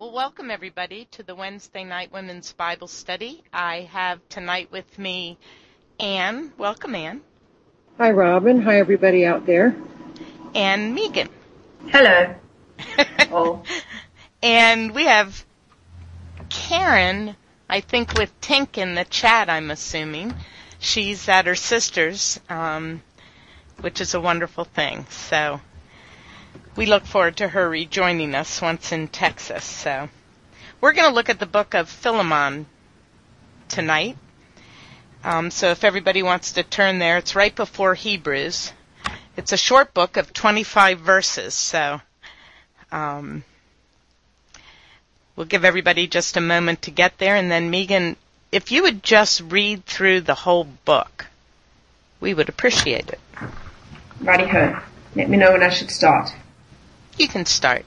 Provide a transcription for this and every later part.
Well, welcome everybody to the Wednesday Night Women's Bible Study. I have tonight with me Ann. Welcome, Ann. Hi, Robin. Hi, everybody out there. And Megan. Hello. Oh. And we have Karen, I think with Tink in the chat, I'm assuming. She's at her sister's, which is a wonderful thing. So we look forward to her rejoining us once in Texas. So we're going to look at the book of Philemon tonight. So if everybody wants to turn there, it's right before Hebrews. It's a short book of 25 verses. So we'll give everybody just a moment to get there. And then, Megan, if you would just read through the whole book, we would appreciate it. Righty-ho. Let me know when I should start. You can start.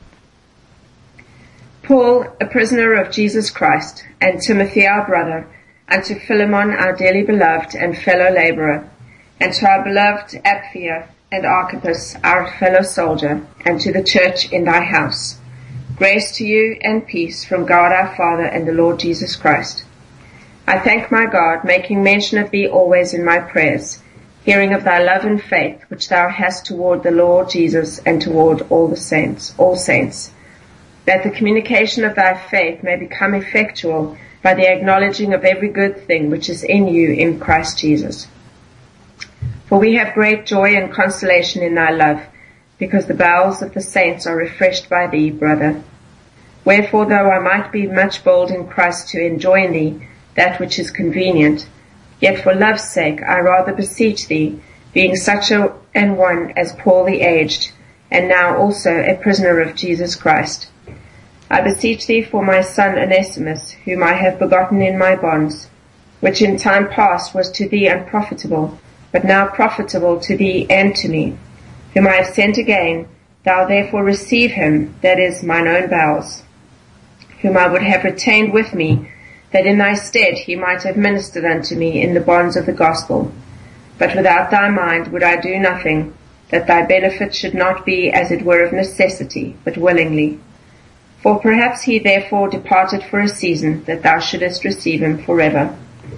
Paul, a prisoner of Jesus Christ, and Timothy our brother, unto Philemon our dearly beloved and fellow laborer, and to our beloved Apphia and Archippus our fellow soldier, and to the church in thy house. Grace to you and peace from God our Father and the Lord Jesus Christ. I thank my God, making mention of thee always in my prayers, hearing of thy love and faith which thou hast toward the Lord Jesus and toward all saints, that the communication of thy faith may become effectual by the acknowledging of every good thing which is in you in Christ Jesus. For we have great joy and consolation in thy love, because the bowels of the saints are refreshed by thee, brother. Wherefore, though I might be much bold in Christ to enjoin thee that which is convenient, yet for love's sake I rather beseech thee, being such an one as Paul the aged, and now also a prisoner of Jesus Christ. I beseech thee for my son Onesimus, whom I have begotten in my bonds, which in time past was to thee unprofitable, but now profitable to thee and to me, whom I have sent again. Thou therefore receive him, that is, mine own bowels, whom I would have retained with me, that in thy stead he might have ministered unto me in the bonds of the gospel. But without thy mind would I do nothing, that thy benefit should not be as it were of necessity, but willingly. For perhaps he therefore departed for a season, that thou shouldest receive him forever.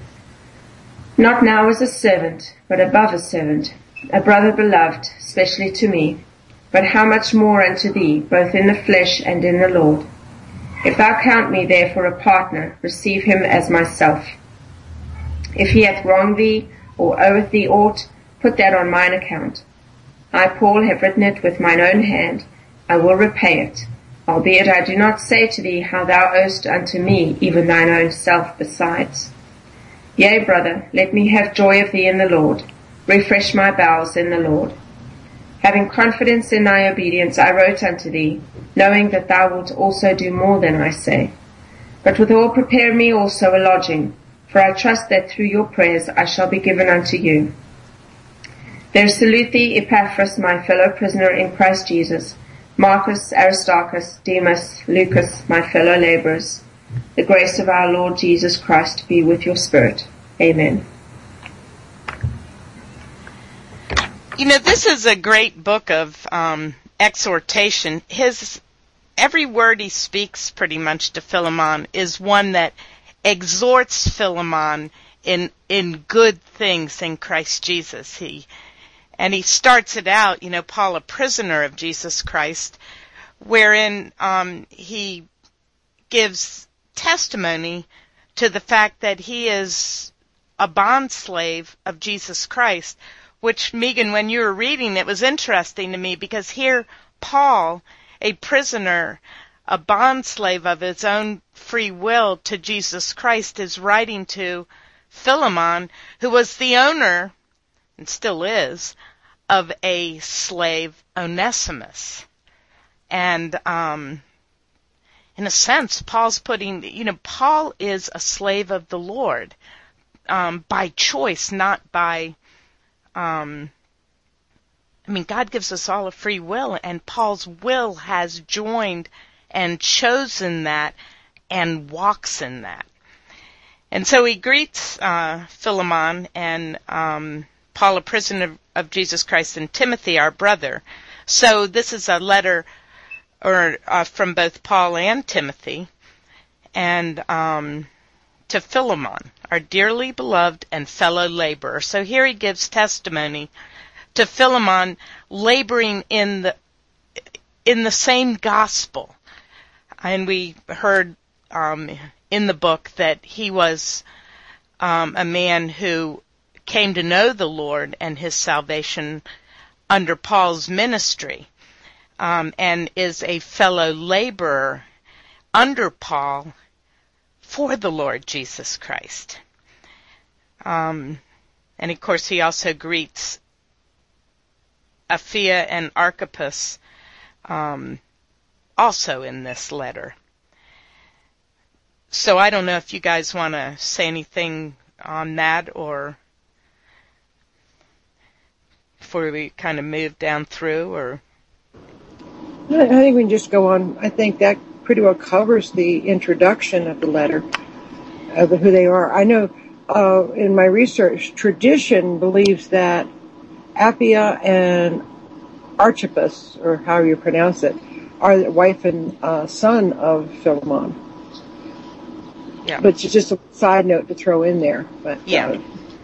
Not now as a servant, but above a servant, a brother beloved, specially to me, but how much more unto thee, both in the flesh and in the Lord. If thou count me therefore a partner, receive him as myself. If he hath wronged thee, or oweth thee aught, put that on mine account. I, Paul, have written it with mine own hand. I will repay it, albeit I do not say to thee how thou owest unto me even thine own self besides. Yea, brother, let me have joy of thee in the Lord. Refresh my bowels in the Lord. Having confidence in thy obedience, I wrote unto thee, knowing that thou wilt also do more than I say. But withal prepare me also a lodging, for I trust that through your prayers I shall be given unto you. There salute thee Epaphras, my fellow prisoner in Christ Jesus, Marcus, Aristarchus, Demas, Lucas, my fellow laborers. The grace of our Lord Jesus Christ be with your spirit. Amen. You know, this is a great book of exhortation. Every word he speaks pretty much to Philemon is one that exhorts Philemon in good things in Christ Jesus. He starts it out, you know, Paul, a prisoner of Jesus Christ, wherein he gives testimony to the fact that he is a bondslave of Jesus Christ, which, Megan, when you were reading, it was interesting to me because here Paul, a prisoner, a bondslave of his own free will to Jesus Christ, is writing to Philemon, who was the owner, and still is, of a slave, Onesimus. And in a sense, Paul's putting, you know, Paul is a slave of the Lord by choice, not by God gives us all a free will, and Paul's will has joined and chosen that and walks in that. And so he greets Philemon and Paul, a prisoner of Jesus Christ, and Timothy, our brother. So this is a letter from both Paul and Timothy. and to Philemon, our dearly beloved and fellow laborer. So here he gives testimony to Philemon laboring in the same gospel. And we heard in the book that he was a man who came to know the Lord and his salvation under Paul's ministry, and is a fellow laborer under Paul for the Lord Jesus Christ. And of course he also greets Apphia and Archippus also in this letter. So I don't know if you guys want to say anything on that, or before we kind of move down through, or... I think we can just go on. I think that pretty well covers the introduction of the letter, of who they are. I know in my research, tradition believes that Apphia and Archippus, or however you pronounce it, are the wife and son of Philemon. Yeah. But it's just a side note to throw in there. But yeah.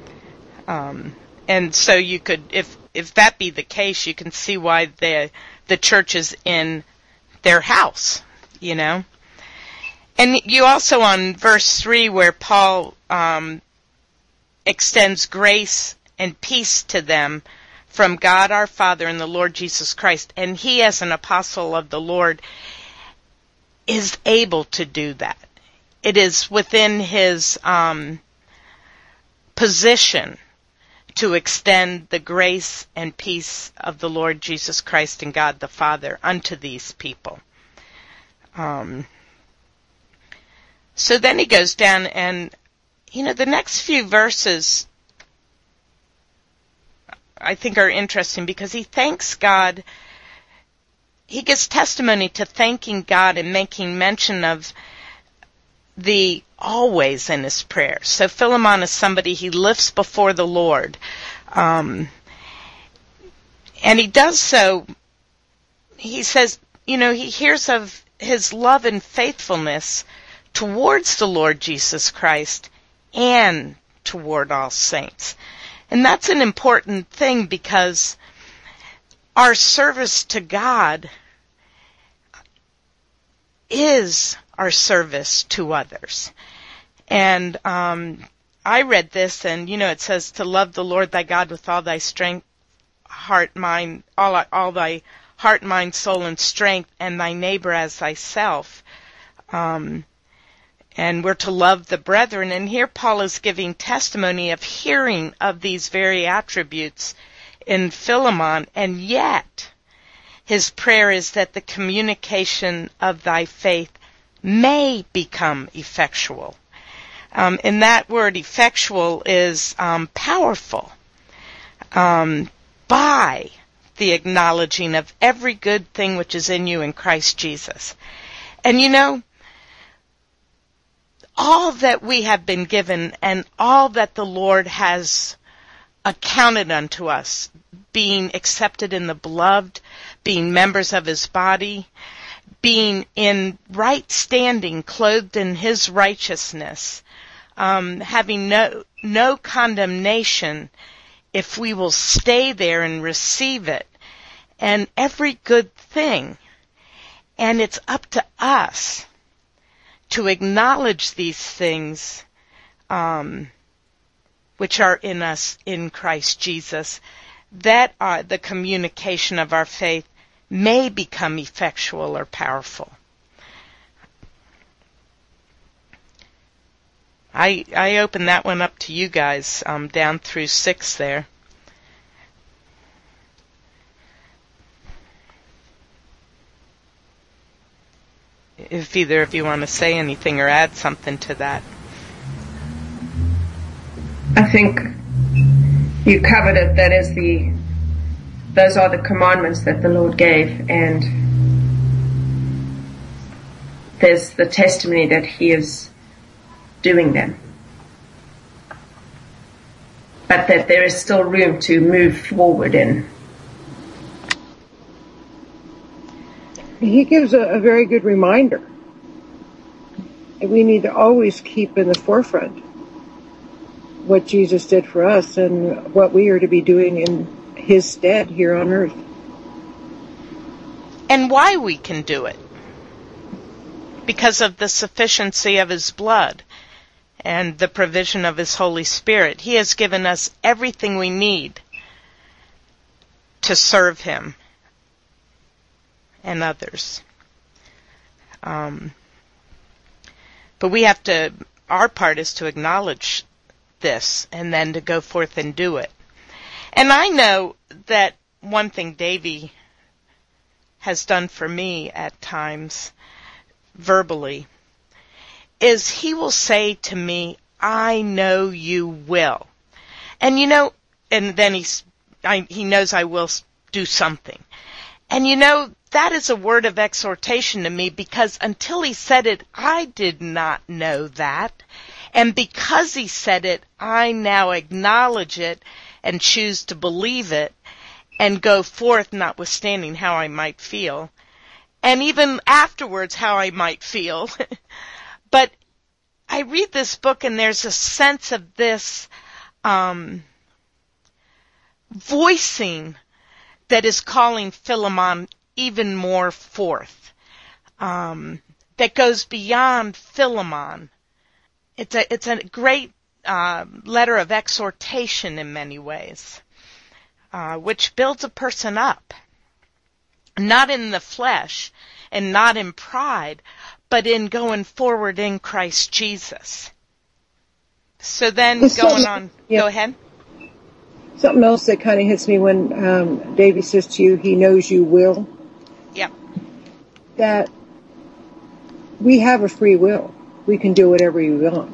And so you could, if that be the case, you can see why the church is in their house, you know. And you also, on verse 3, where Paul extends grace and peace to them from God our Father and the Lord Jesus Christ, and he, as an apostle of the Lord, is able to do that. It is within his position to extend the grace and peace of the Lord Jesus Christ and God the Father unto these people. So then he goes down, and, you know, the next few verses I think are interesting because he thanks God. He gives testimony to thanking God and making mention of the always in his prayers. So Philemon is somebody he lifts before the Lord. And he does so, he says, you know, he hears of his love and faithfulness towards the Lord Jesus Christ and toward all saints. And that's an important thing because our service to God is our service to others. And I read this, and, you know, it says to love the Lord thy God with all thy strength, heart, mind, all thy heart, mind, soul, and strength, and thy neighbor as thyself. And we're to love the brethren. And here Paul is giving testimony of hearing of these very attributes in Philemon, and yet his prayer is that the communication of thy faith may become effectual. And that word effectual is powerful, by the acknowledging of every good thing which is in you in Christ Jesus. And you know, all that we have been given and all that the Lord has accounted unto us, being accepted in the beloved, being members of his body, being in right standing, clothed in his righteousness, having no condemnation if we will stay there and receive it, and every good thing. And it's up to us to acknowledge these things which are in us in Christ Jesus, that the communication of our faith may become effectual or powerful. I open that one up to you guys, down through 6 there. If either of you want to say anything or add something to that. I think you covered it. Those are the commandments that the Lord gave, and there's the testimony that he is doing them. But that there is still room to move forward in. He gives a very good reminder we need to always keep in the forefront what Jesus did for us and what we are to be doing in his stead here on earth. And why we can do it. Because of the sufficiency of his blood and the provision of his Holy Spirit. He has given us everything we need to serve him and others. But we have to, our part is to acknowledge this and then to go forth and do it. And I know that one thing Davy has done for me at times, verbally, is he will say to me, I know you will. And and then he knows I will do something. And that is a word of exhortation to me, because until he said it, I did not know that. And because he said it, I now acknowledge it and choose to believe it and go forth, notwithstanding how I might feel. And even afterwards, how I might feel. But I read this book, and there's a sense of this voicing that is calling Philemon even more forth, that goes beyond Philemon. It's a great letter of exhortation in many ways, which builds a person up. Not in the flesh and not in pride, but in going forward in Christ Jesus. So then going on, Go ahead. Something else that kind of hits me when Davy says to you, he knows you will. Yep. That we have a free will. We can do whatever we want.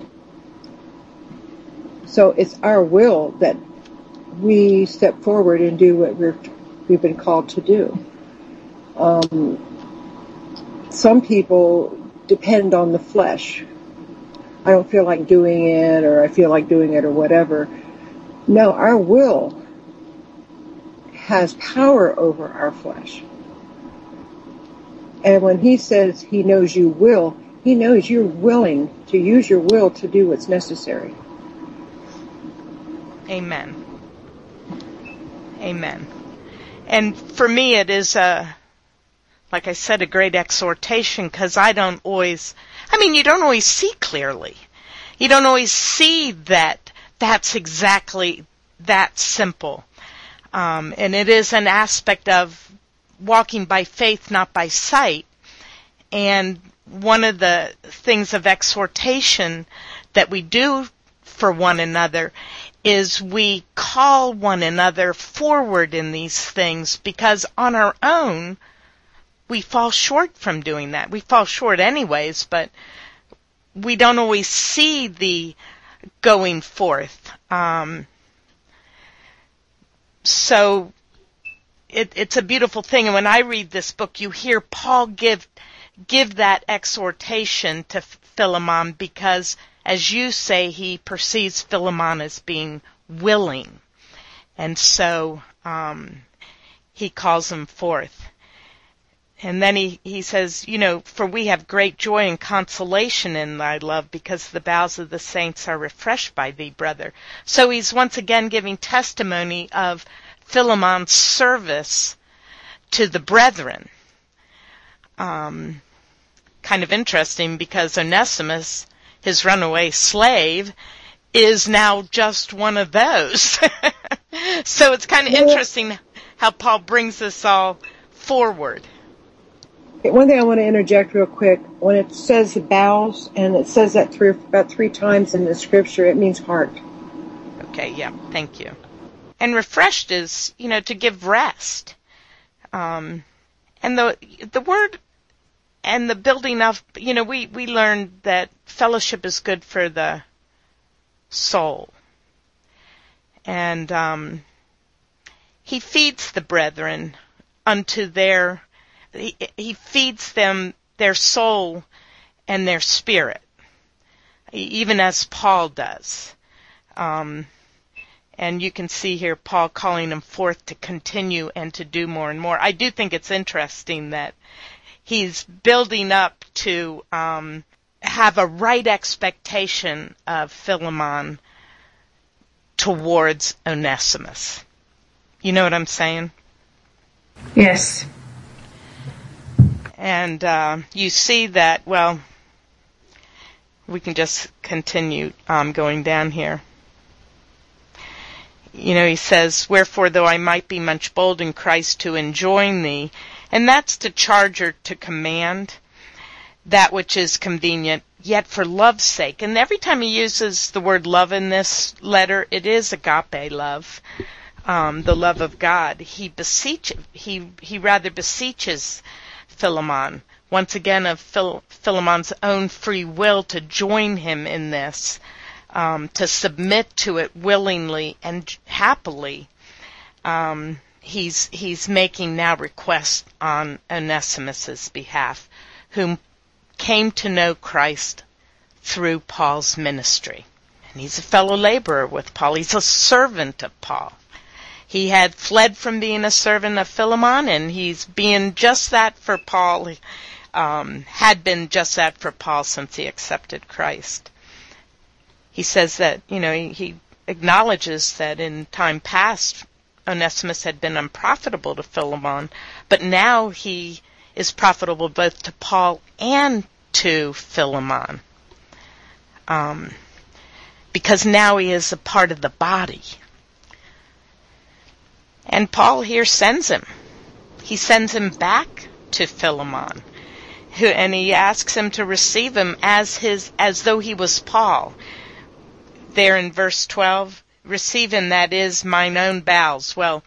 So it's our will that we step forward and do what we've been called to do. Some people depend on the flesh. I don't feel like doing it, or I feel like doing it, or whatever. No, our will has power over our flesh. And when he says he knows you will, he knows you're willing to use your will to do what's necessary. Amen. Amen. And for me, it is like I said, a great exhortation, because you don't always see clearly. You don't always see that that's exactly that simple. And it is an aspect of walking by faith, not by sight. And one of the things of exhortation that we do for one another is we call one another forward in these things, because on our own, we fall short from doing that. We fall short anyways, but we don't always see the going forth. So it's a beautiful thing. And when I read this book, you hear Paul give that exhortation to Philemon, because, as you say, he perceives Philemon as being willing. And so he calls him forth. And then he says, for we have great joy and consolation in thy love, because the bowels of the saints are refreshed by thee, brother. So he's once again giving testimony of Philemon's service to the brethren. Kind of interesting, because Onesimus, his runaway slave, is now just one of those. So it's kind of interesting how Paul brings this all forward. One thing I want to interject real quick, when it says bowels, and it says that about three times in the scripture, it means heart. Okay, yeah, thank you. And refreshed is, to give rest. And the word and the building up, we learned that fellowship is good for the soul. And he feeds the brethren unto their... He feeds them their soul and their spirit, even as Paul does. And you can see here Paul calling them forth to continue and to do more and more. I do think it's interesting that he's building up to have a right expectation of Philemon towards Onesimus. You know what I'm saying? Yes. And you see that, well, we can just continue going down here. You know, he says, wherefore, though I might be much bold in Christ to enjoin thee, and that's to charge or to command that which is convenient, yet for love's sake. And every time he uses the word love in this letter, it is agape love, the love of God. He rather beseeches Philemon, once again of Philemon's own free will, to join him in this, to submit to it willingly and happily. He's making now requests on Onesimus's behalf, whom came to know Christ through Paul's ministry. And he's a fellow laborer with Paul. He's a servant of Paul. He had fled from being a servant of Philemon, and he's being just that for Paul, had been just that for Paul since he accepted Christ. He says that, you know, he acknowledges that in time past, Onesimus had been unprofitable to Philemon, but now he is profitable both to Paul and to Philemon, because now he is a part of the body. And Paul here sends him. He sends him back to Philemon, and he asks him to receive him as though he was Paul. There in verse 12, receive him, that is, mine own bowels. Well,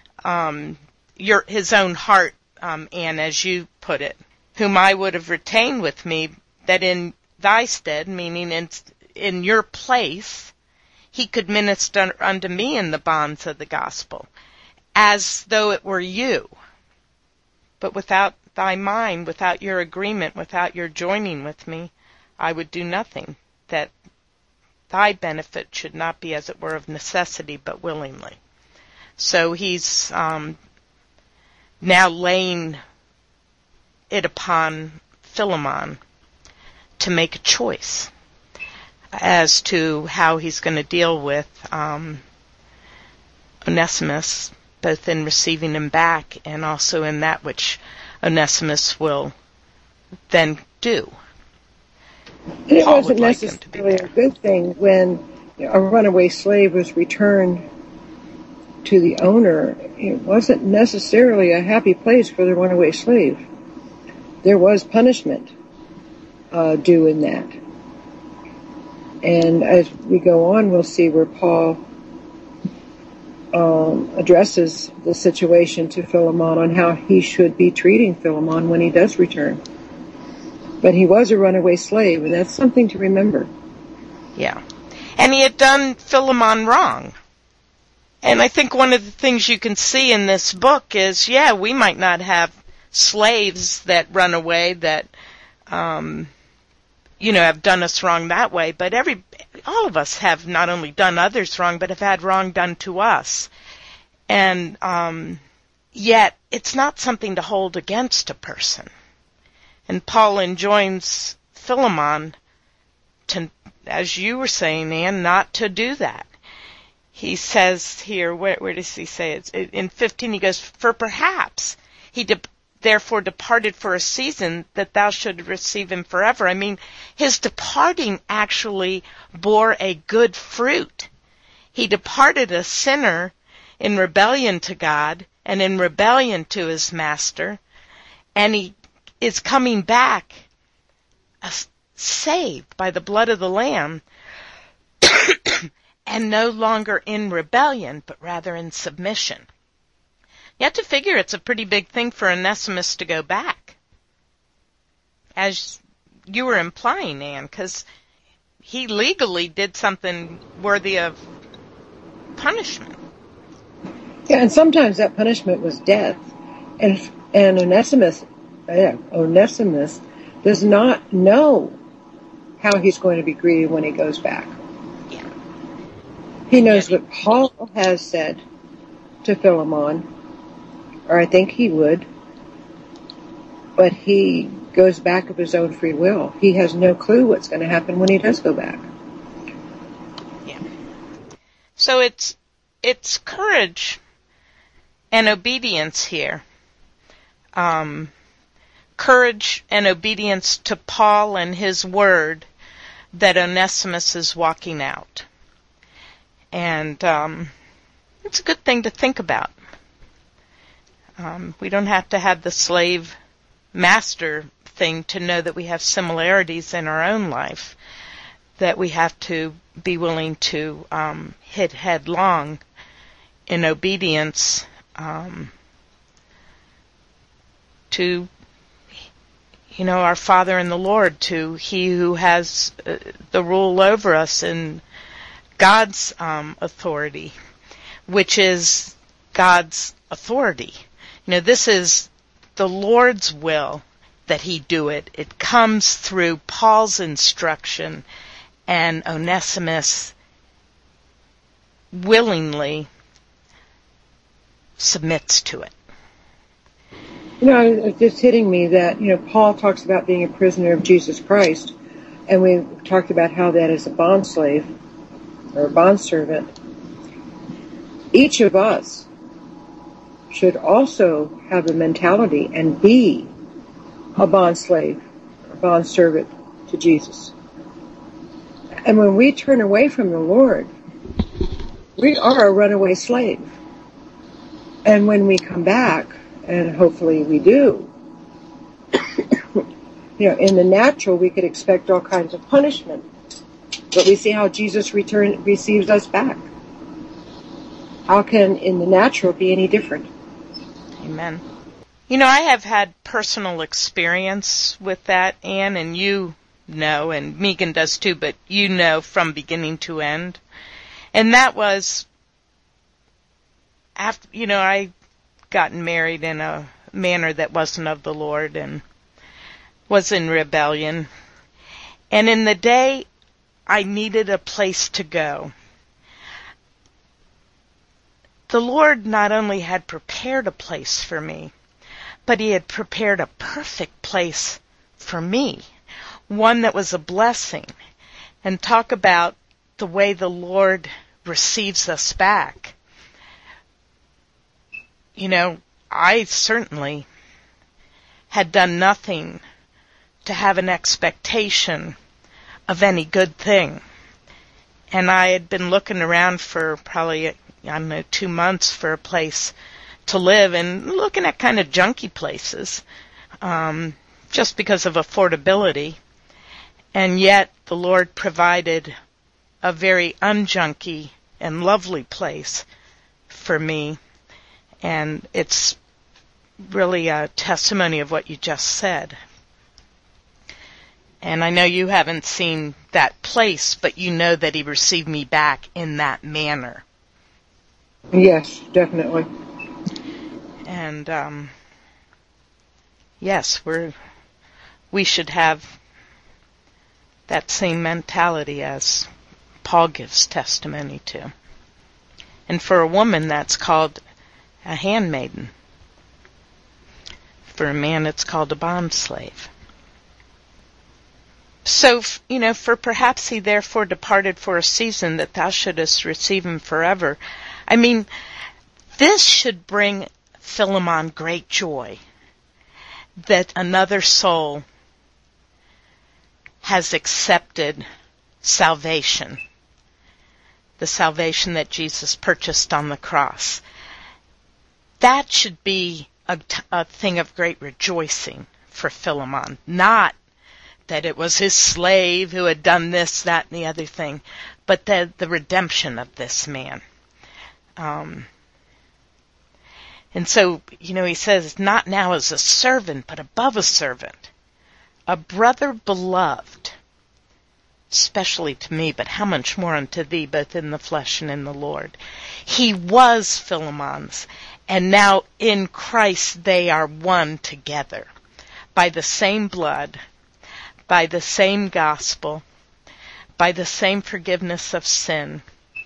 his own heart, Anne, as you put it, whom I would have retained with me, that in thy stead, meaning in your place, he could minister unto me in the bonds of the gospel, as though it were you. But without thy mind, without your agreement, without your joining with me, I would do nothing, that thy benefit should not be, as it were, of necessity, but willingly. So he's now laying it upon Philemon to make a choice as to how he's going to deal with Onesimus, both in receiving him back and also in that which Onesimus will then do. And it wasn't necessarily a good thing when a runaway slave was returned to the owner. It wasn't necessarily a happy place for the runaway slave. There was punishment due in that. And as we go on, we'll see where Paul addresses the situation to Philemon on how he should be treating Philemon when he does return. But he was a runaway slave, and that's something to remember. Yeah. And he had done Philemon wrong. And I think one of the things you can see in this book is, yeah, we might not have slaves that run away that, have done us wrong that way, but all of us have not only done others wrong, but have had wrong done to us. And yet, it's not something to hold against a person. And Paul enjoins Philemon to, as you were saying, Anne, not to do that. He says here, where does he say it? In 15 he goes, for perhaps he therefore departed for a season, that thou should receive him forever. I mean, his departing actually bore a good fruit. He departed a sinner in rebellion to God and in rebellion to his master, and he is coming back saved by the blood of the Lamb, and no longer in rebellion, but rather in submission. You have to figure it's a pretty big thing for Onesimus to go back, as you were implying, Anne, because he legally did something worthy of punishment. Yeah, and sometimes that punishment was death. And Onesimus does not know how he's going to be greeted when he goes back. Yeah. He knows what Paul has said to Philemon, or I think he would, but he goes back of his own free will. He has no clue what's going to happen when he does go back. Yeah. So it's courage and obedience here. Courage and obedience to Paul and his word that Onesimus is walking out. And it's a good thing to think about. We don't have to have the slave-master thing to know that we have similarities in our own life, that we have to be willing to hit headlong in obedience to, our Father in the Lord, to He who has the rule over us in God's authority, which is God's authority. This is the Lord's will that He do it. It comes through Paul's instruction, and Onesimus willingly submits to it. It's just hitting me that, Paul talks about being a prisoner of Jesus Christ, and we talked about how that is a bondslave or a bondservant. Each of us should also have the mentality and be a bondslave, a bondservant to Jesus. And when we turn away from the Lord, we are a runaway slave. And when we come back, and hopefully we do, in the natural we could expect all kinds of punishment. But we see how Jesus receives us back. How can in the natural be any different? Amen. I have had personal experience with that, Anne, and you know, and Megan does too, but from beginning to end. And that was after, I gotten married in a manner that wasn't of the Lord and was in rebellion. And in the day I needed a place to go, the Lord not only had prepared a place for me, but He had prepared a perfect place for me, one that was a blessing. And talk about the way the Lord receives us back. I certainly had done nothing to have an expectation of any good thing. And I had been looking around for probably, 2 months for a place to live, and looking at kind of junky places, just because of affordability. And yet the Lord provided a very unjunky and lovely place for me. And it's really a testimony of what you just said. And I know you haven't seen that place, but you know that He received me back in that manner. Yes, definitely. And yes, we should have that same mentality as Paul gives testimony to. And for a woman, that's called a handmaiden. For a man, it's called a bondslave. So, for perhaps he therefore departed for a season, that thou shouldest receive him forever. I mean, this should bring Philemon great joy, that another soul has accepted salvation, the salvation that Jesus purchased on the cross. That should be a thing of great rejoicing for Philemon, not that it was his slave who had done this, that, and the other thing, but the redemption of this man. And so, he says, not now as a servant, but above a servant, a brother beloved, especially to me, but how much more unto thee, both in the flesh and in the Lord. He was Philemon's, and now in Christ they are one together, by the same blood, by the same gospel, by the same forgiveness of sin.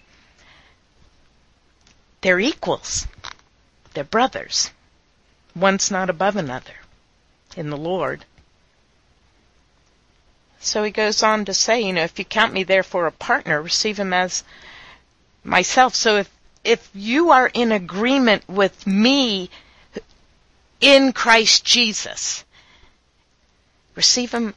They're equals. They're brothers. One's not above another in the Lord. So he goes on to say, if you count me therefore a partner, receive him as myself. So if you are in agreement with me in Christ Jesus, receive him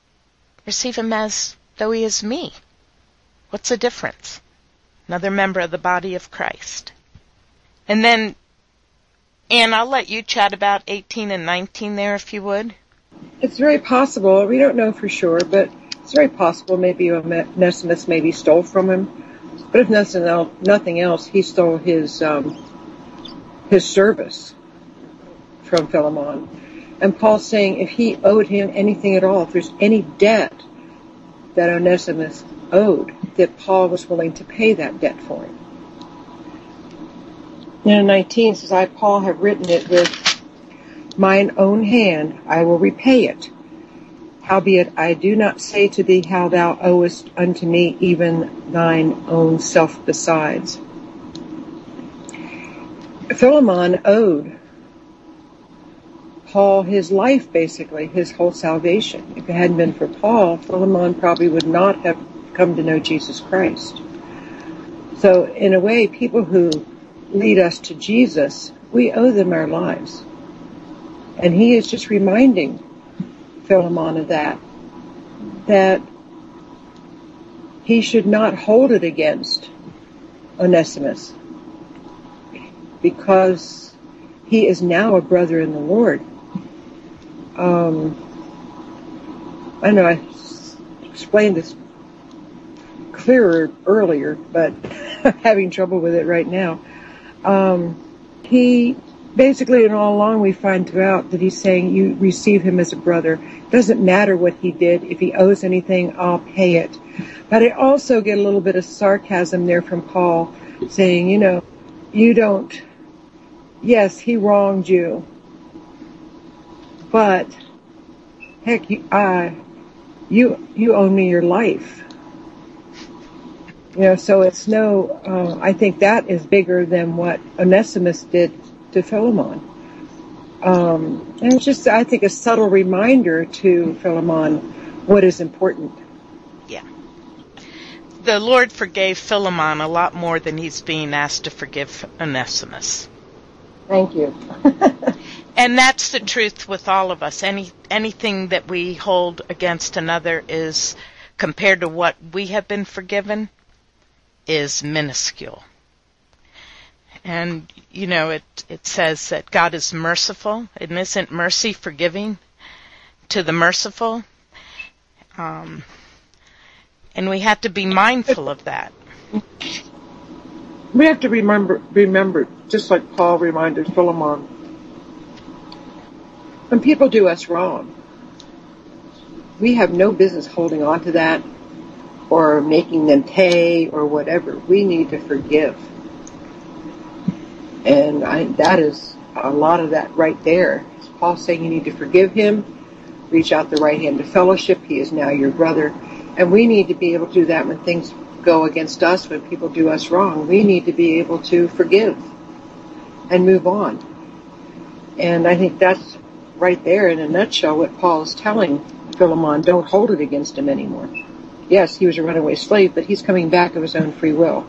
as though he is me. What's the difference? Another member of the body of Christ. And then, Ann, I'll let you chat about 18 and 19 there, if you would. It's very possible. We don't know for sure, but it's very possible maybe Onesimus maybe stole from him. But if nothing else, he stole his service from Philemon. And Paul's saying if he owed him anything at all, if there's any debt that Onesimus owed, that Paul was willing to pay that debt for him. And 19 says, I, Paul, have written it with mine own hand, I will repay it. Howbeit, I do not say to thee how thou owest unto me even thine own self besides. Philemon owed Paul his life, basically, his whole salvation. If it hadn't been for Paul, Philemon probably would not have come to know Jesus Christ. So, in a way, people who lead us to Jesus, we owe them our lives. And he is just reminding Philemon of that he should not hold it against Onesimus, because he is now a brother in the Lord. I know I explained this clearer earlier, but I'm having trouble with it right now. He basically, and all along we find throughout that he's saying you receive him as a brother. Doesn't matter what he did. If he owes anything, I'll pay it. But I also get a little bit of sarcasm there from Paul saying, you don't, yes, he wronged you, but heck, you owe me your life. So it's I think that is bigger than what Onesimus did to Philemon. And it's just, I think, a subtle reminder to Philemon what is important. Yeah. The Lord forgave Philemon a lot more than he's being asked to forgive Onesimus. Thank you. And that's the truth with all of us. Anything that we hold against another is, compared to what we have been forgiven, is minuscule. And, it says that God is merciful. And isn't mercy forgiving to the merciful? And we have to be mindful of that. We have to remember, just like Paul reminded Philemon, when people do us wrong, we have no business holding on to that or making them pay or whatever. We need to forgive. And that is a lot of that right there. Paul's saying you need to forgive him, reach out the right hand to fellowship. He is now your brother. And we need to be able to do that when things go against us, when people do us wrong. We need to be able to forgive and move on. And I think that's right there in a nutshell what Paul is telling Philemon. Don't hold it against him anymore. Yes, he was a runaway slave, but he's coming back of his own free will.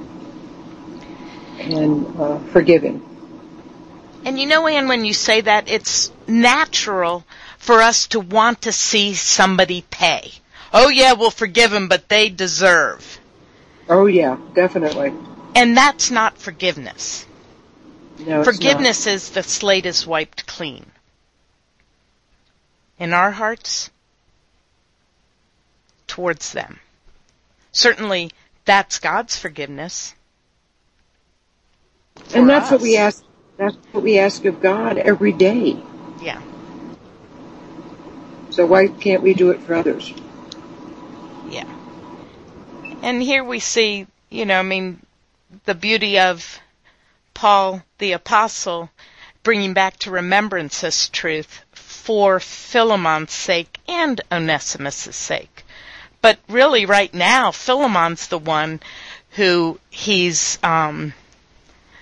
And forgive him. And Ann, when you say that, it's natural for us to want to see somebody pay. Oh yeah, we'll forgive them, but they deserve. Oh yeah, definitely. And that's not forgiveness. No, it's forgiveness not. is the slate is wiped clean. In our hearts, towards them. Certainly, that's God's forgiveness. And that's what we ask. That's what we ask of God every day. Yeah. So why can't we do it for others? Yeah. And here we see, the beauty of Paul the Apostle bringing back to remembrance this truth for Philemon's sake and Onesimus' sake. But really right now, Philemon's the one who he's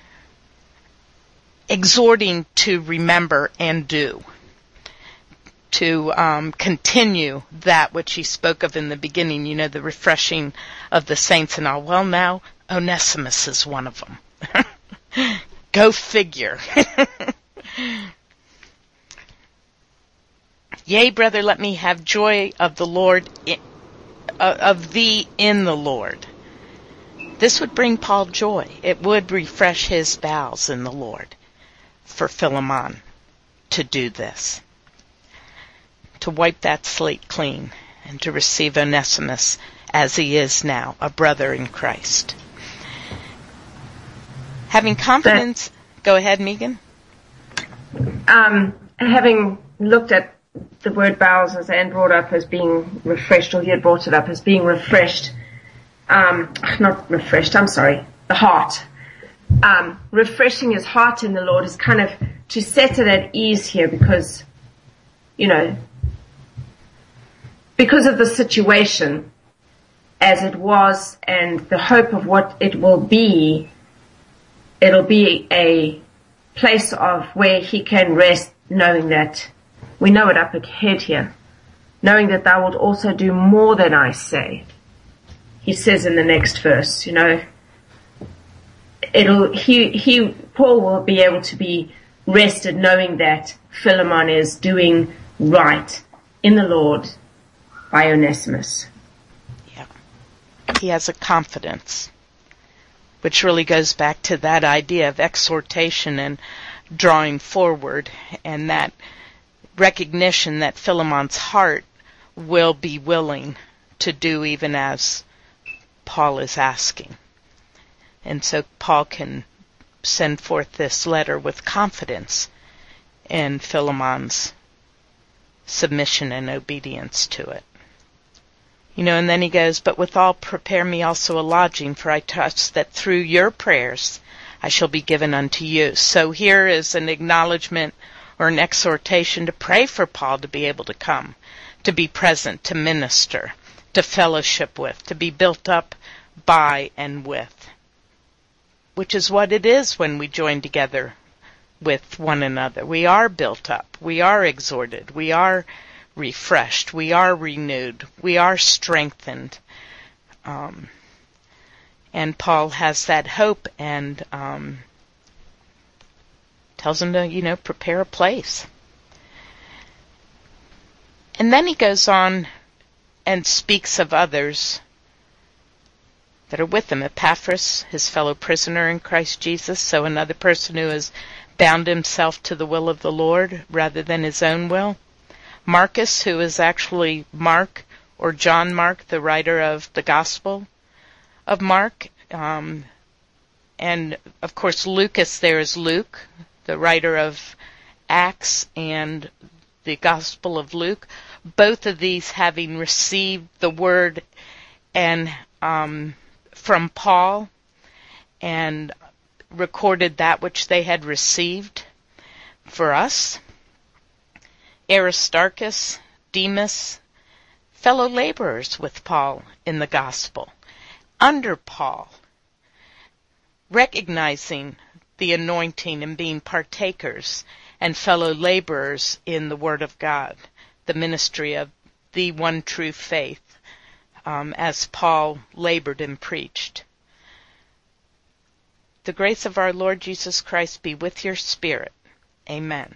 exhorting to remember and do. to continue that which he spoke of in the beginning, the refreshing of the saints and all. Well, now Onesimus is one of them. Go figure. Yea, brother, let me have joy of the Lord, of thee in the Lord. This would bring Paul joy. It would refresh his bowels in the Lord for Philemon to do this, to wipe that slate clean and to receive Onesimus as he is now, a brother in Christ. Having confidence, go ahead, Megan. Having looked at the word bowels, as Anne brought up as being refreshed, or he had brought it up as being refreshed, not refreshed, I'm sorry, the heart. Refreshing his heart in the Lord is kind of to set it at ease here because, because of the situation as it was and the hope of what it will be. It'll be a place of where he can rest, knowing that we know it up ahead here, knowing that thou wilt also do more than I say. He says in the next verse, Paul will be able to be rested knowing that Philemon is doing right in the Lord by Onesimus. Yeah. He has a confidence, which really goes back to that idea of exhortation and drawing forward, and that recognition that Philemon's heart will be willing to do even as Paul is asking. And so Paul can send forth this letter with confidence in Philemon's submission and obedience to it. And then he goes, but withal prepare me also a lodging, for I trust that through your prayers I shall be given unto you. So here is an acknowledgement or an exhortation to pray for Paul to be able to come, to be present, to minister, to fellowship with, to be built up by and with, which is what it is when we join together with one another. We are built up, we are exhorted, we are refreshed, we are renewed, we are strengthened. And Paul has that hope and tells him to, prepare a place. And then he goes on and speaks of others that are with him. Epaphras, his fellow prisoner in Christ Jesus, so another person who has bound himself to the will of the Lord rather than his own will. Marcus, who is actually Mark, or John Mark, the writer of the Gospel of Mark. And, of course, Lucas, there is Luke, the writer of Acts and the Gospel of Luke. Both of these having received the word and from Paul and recorded that which they had received for us. Aristarchus, Demas, fellow laborers with Paul in the gospel, under Paul, recognizing the anointing and being partakers and fellow laborers in the Word of God, the ministry of the one true faith, as Paul labored and preached. The grace of our Lord Jesus Christ be with your spirit. Amen.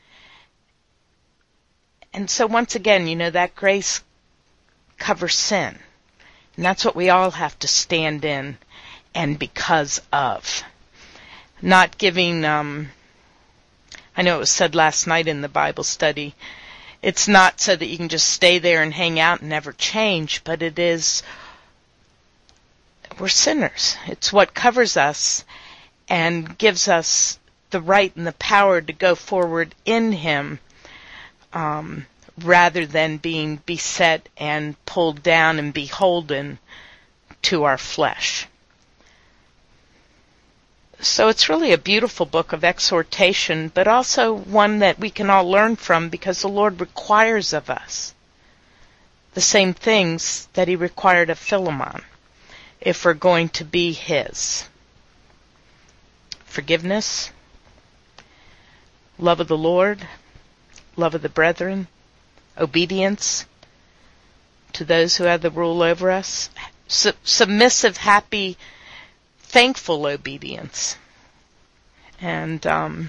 And so once again, that grace covers sin. And that's what we all have to stand in and because of. Not giving, I know it was said last night in the Bible study, it's not so that you can just stay there and hang out and never change, but it is, we're sinners. It's what covers us and gives us the right and the power to go forward in Him, rather than being beset and pulled down and beholden to our flesh. So it's really a beautiful book of exhortation, but also one that we can all learn from, because the Lord requires of us the same things that He required of Philemon if we're going to be His. Forgiveness, love of the Lord, love of the brethren, obedience to those who have the rule over us. Submissive, happy, thankful obedience. And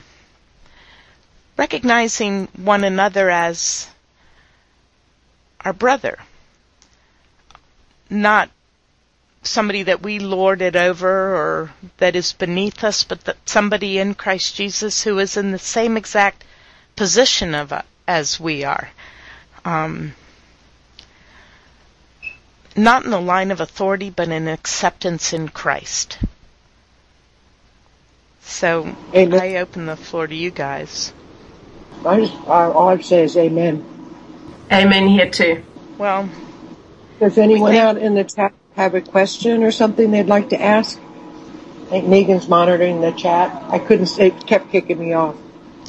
recognizing one another as our brother. Not somebody that we lord it over or that is beneath us, but that somebody in Christ Jesus who is in the same exact position as we are. Not in the line of authority, but in acceptance in Christ. So, amen. I open the floor to you guys. All I'd say is amen. Amen here too. Well, does anyone out in the chat have a question or something they'd like to ask? I think Megan's monitoring the chat. I couldn't say, it kept kicking me off.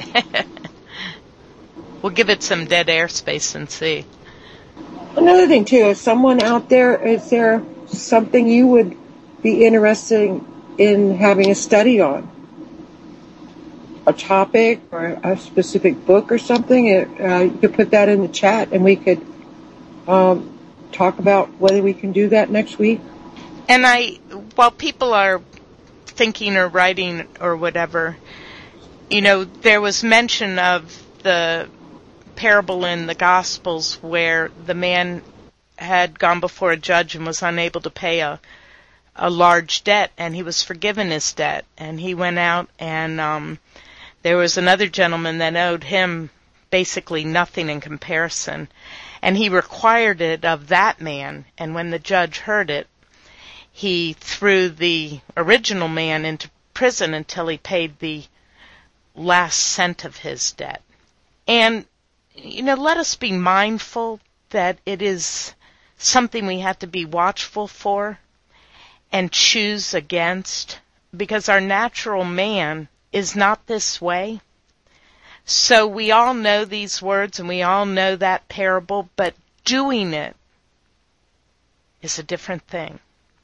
We'll give it some dead air space and see. Another thing, too, is someone out there, is there something you would be interested in having a study on? A topic or a specific book or something? You could put that in the chat and we could talk about whether we can do that next week. And while people are thinking or writing or whatever, there was mention of the parable in the Gospels where the man had gone before a judge and was unable to pay a large debt, and he was forgiven his debt, and he went out and there was another gentleman that owed him basically nothing in comparison, and he required it of that man, and when the judge heard it, he threw the original man into prison until he paid the last cent of his debt. And let us be mindful that it is something we have to be watchful for and choose against, because our natural man is not this way. So we all know these words and we all know that parable, but doing it is a different thing.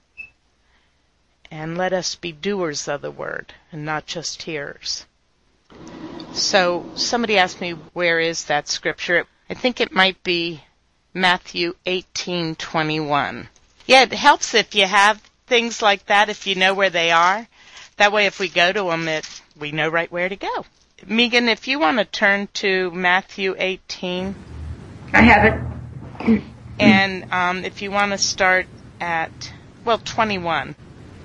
And let us be doers of the word and not just hearers. So somebody asked me, where is that scripture? I think it might be Matthew 18:21. Yeah, it helps if you have things like that, if you know where they are. That way if we go to them, we know right where to go. Megan, if you want to turn to Matthew 18. I have it. And if you want to start at, 21.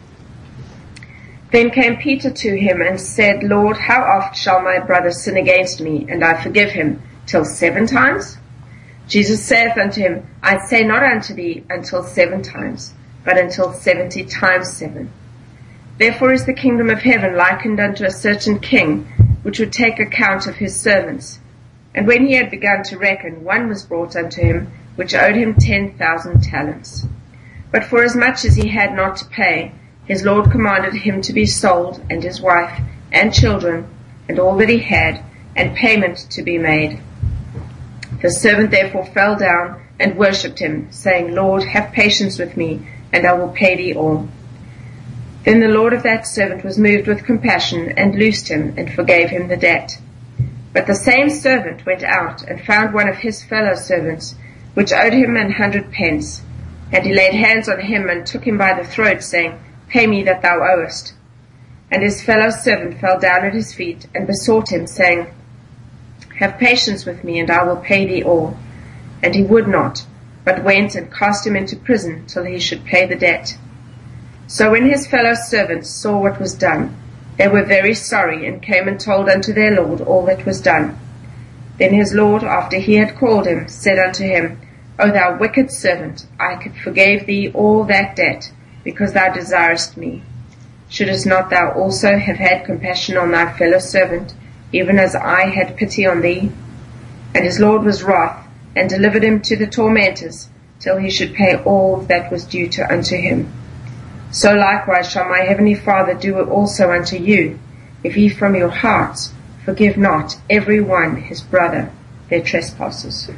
Then came Peter to him and said, Lord, how oft shall my brother sin against me, and I forgive him? Till 7 times? Jesus saith unto him, I say not unto thee until 7 times, but until 70 times 7. Therefore is the kingdom of heaven likened unto a certain king, which would take account of his servants. And when he had begun to reckon, one was brought unto him, which owed him 10,000 talents. But forasmuch as he had not to pay, his Lord commanded him to be sold, and his wife, and children, and all that he had, and payment to be made. The servant therefore fell down and worshipped him, saying, Lord, have patience with me, and I will pay thee all. Then the Lord of that servant was moved with compassion, and loosed him, and forgave him the debt. But the same servant went out, and found one of his fellow servants, which owed him 100 pence. And he laid hands on him, and took him by the throat, saying, Pay me that thou owest. And his fellow servant fell down at his feet, and besought him, saying, Have patience with me, and I will pay thee all. And he would not, but went and cast him into prison till he should pay the debt. So when his fellow servants saw what was done, they were very sorry, and came and told unto their Lord all that was done. Then his Lord, after he had called him, said unto him, O thou wicked servant, I forgave thee all that debt, because thou desirest me. Shouldest not thou also have had compassion on thy fellow servant, even as I had pity on thee? And his Lord was wroth, and delivered him to the tormentors, till he should pay all that was due unto him. So likewise shall my heavenly Father do also unto you, if ye from your hearts forgive not every one his brother their trespasses.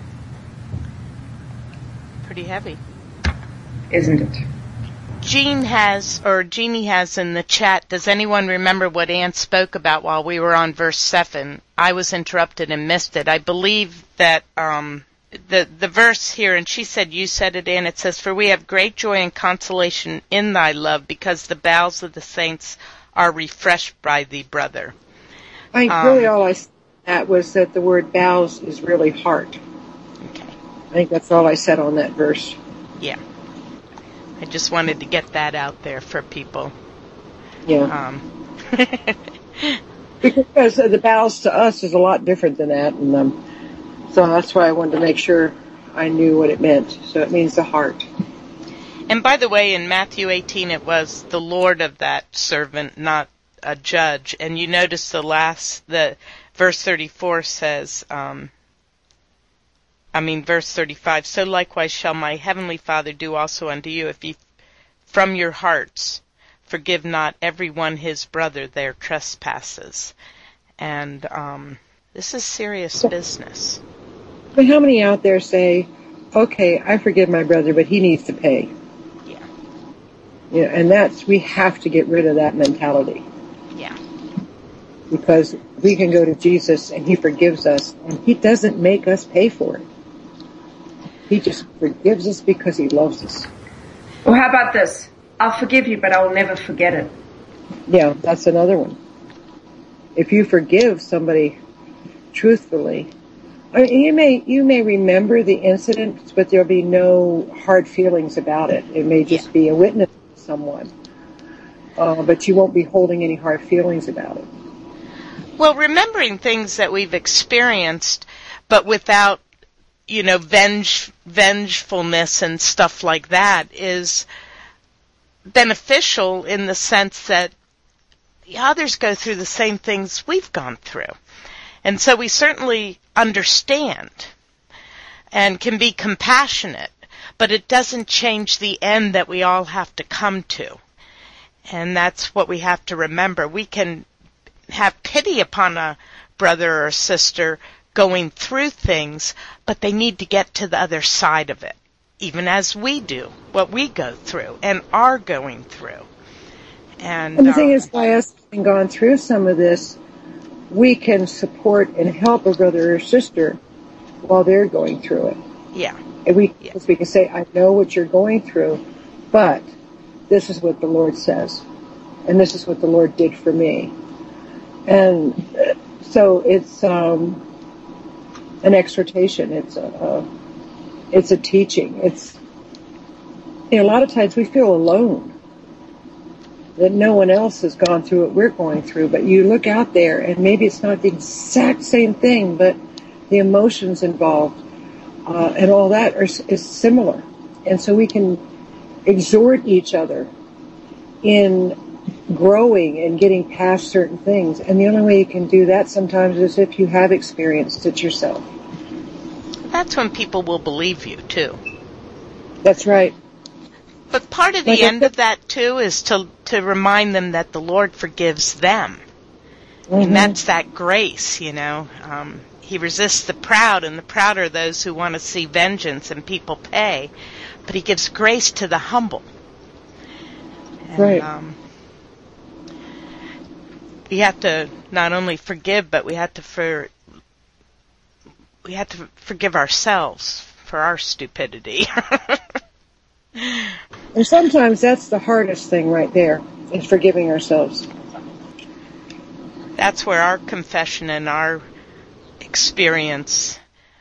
Pretty heavy. Isn't it? Jeannie has in the chat, does anyone remember what Ann spoke about while we were on verse 7? I was interrupted and missed it. I believe that the verse here, and she said, you said it in, it says, for we have great joy and consolation in thy love, because the bowels of the saints are refreshed by thee, brother. I think really all I said that was that the word bowels is really heart. Okay. I think that's all I said on that verse. Yeah. I just wanted to get that out there for people. Yeah. Because the bowels to us is a lot different than that, and so that's why I wanted to make sure I knew what it meant. So it means the heart. And by the way, in Matthew 18, it was the Lord of that servant, not a judge. And you notice the verse 34 says, verse 35, so likewise shall my heavenly Father do also unto you, if ye from your hearts forgive not every one his brother their trespasses. And this is serious business. But how many out there say, okay, I forgive my brother, but he needs to pay? Yeah. Yeah, and we have to get rid of that mentality. Yeah. Because we can go to Jesus and he forgives us, and he doesn't make us pay for it. He just forgives us because he loves us. Well, how about this? I'll forgive you, but I'll never forget it. Yeah, that's another one. If you forgive somebody truthfully, I mean, you may remember the incident, but there'll be no hard feelings about it. It may just be a witness to someone, but you won't be holding any hard feelings about it. Well, remembering things that we've experienced, but without, vengefulness and stuff like that is beneficial in the sense that others go through the same things we've gone through. And so we certainly understand and can be compassionate, but it doesn't change the end that we all have to come to. And that's what we have to remember. We can have pity upon a brother or sister going through things, but they need to get to the other side of it, even as we do, what we go through and are going through. And the thing is, by us having gone through some of this, we can support and help a brother or sister while they're going through it. Yeah. And we can say, I know what you're going through, but this is what the Lord says, and this is what the Lord did for me. And so it's an exhortation. It's a teaching. It's a lot of times we feel alone, that no one else has gone through what we're going through. But you look out there, and maybe it's not the exact same thing, but the emotions involved and all that is similar. And so we can exhort each other in growing and getting past certain things. And the only way you can do that sometimes is if you have experienced it yourself. That's when people will believe you, too. That's right. But part of the end of that, too, is to remind them that the Lord forgives them. Mm-hmm. And that's that grace, He resists the proud, and the proud are those who want to see vengeance and people pay. But He gives grace to the humble. And, right. We have to not only forgive, but we have to forgive ourselves for our stupidity. And sometimes that's the hardest thing right there, is forgiving ourselves. That's where our confession and our experience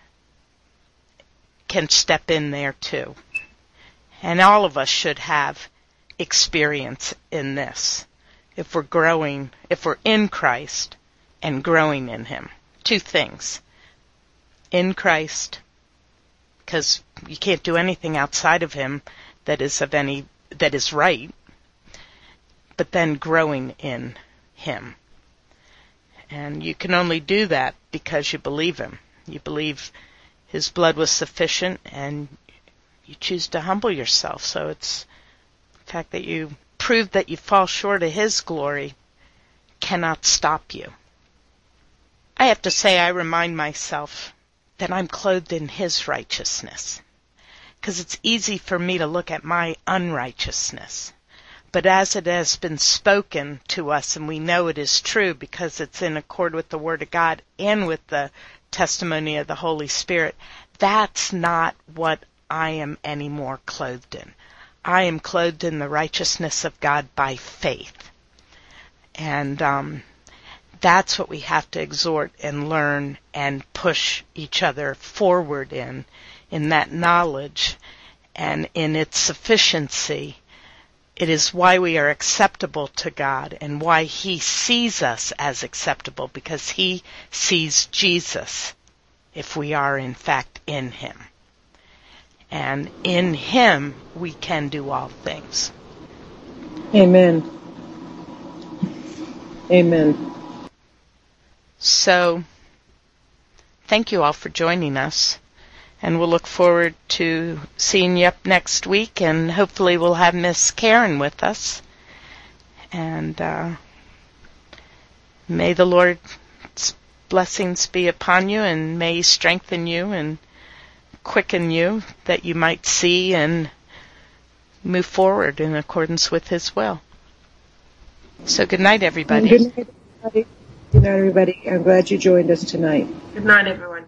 can step in there too. And all of us should have experience in this. If we're growing, if we're in Christ and growing in Him. Two things. In Christ, because you can't do anything outside of Him that is right, but then growing in Him. And you can only do that because you believe Him. You believe His blood was sufficient, and you choose to humble yourself. So it's the fact that you prove that you fall short of His glory cannot stop you. I have to say, I remind myself that I'm clothed in His righteousness, because it's easy for me to look at my unrighteousness. But as it has been spoken to us, and we know it is true because it's in accord with the Word of God and with the testimony of the Holy Spirit, that's not what I am anymore clothed in. I am clothed in the righteousness of God by faith. And that's what we have to exhort and learn and push each other forward in that knowledge and in its sufficiency. It is why we are acceptable to God and why He sees us as acceptable, because He sees Jesus if we are in fact in Him. And in Him we can do all things. Amen. Amen. So, thank you all for joining us. And we'll look forward to seeing you up next week, and hopefully we'll have Miss Karen with us. And may the Lord's blessings be upon you, and may He strengthen you and quicken you, that you might see and move forward in accordance with His will. So good night, everybody. Good night, everybody. Good night, everybody. I'm glad you joined us tonight. Good night, everyone.